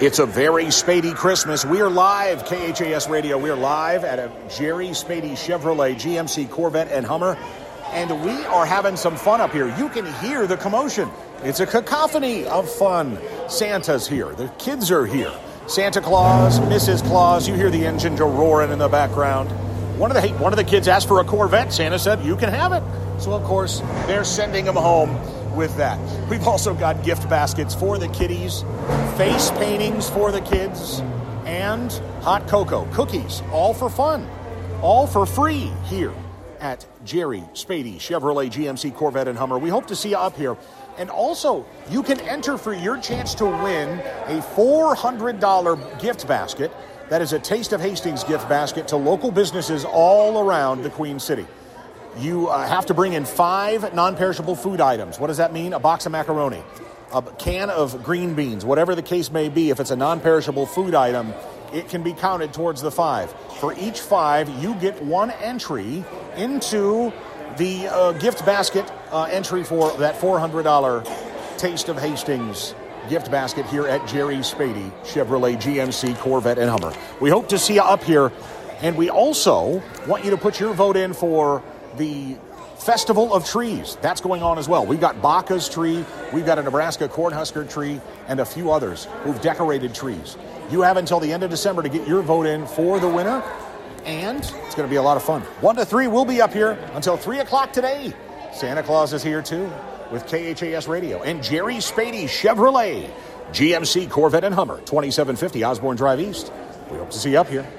It's a very Spady Christmas. We are live, KHAS Radio. We are live at a Jerry Spady Chevrolet GMC Corvette and Hummer, and we are having some fun up here. You can hear the commotion. It's a cacophony of fun. Santa's here. The kids are here. Santa Claus, Mrs. Claus. You hear the engine go roaring in the background. One of the kids asked for a Corvette. Santa said, you can have it. So, of course, they're sending him home with that. We've also got gift baskets for the kiddies, face paintings for the kids, and hot cocoa, cookies, all for fun, all for free here at Jerry Spady Chevrolet GMC Corvette and Hummer. We hope to see you up here. And also, you can enter for your chance to win a $400 gift basket. That is a Taste of Hastings gift basket to local businesses all around the Queen City. You have to bring in 5 non-perishable food items. What does that mean? A box of macaroni, a can of green beans, whatever the case may be. If it's a non-perishable food item, it can be counted towards the 5. For each 5, you get 1 entry into the gift basket entry for that $400 Taste of Hastings gift basket here at Jerry Spady Chevrolet GMC Corvette and Hummer. We hope to see you up here, and we also want you to put your vote in for the Festival of Trees. That's going on as well. We've got Baca's tree, we've got a Nebraska Cornhusker tree, and a few others who've decorated trees. You have until the end of December to get your vote in for the winner, and it's going to be a lot of fun. 1 to 3 will be up here until 3 o'clock today. Santa Claus is here too with KHAS Radio and Jerry Spady Chevrolet GMC Corvette and Hummer, 2750 Osborne Drive East. We hope to see you up here.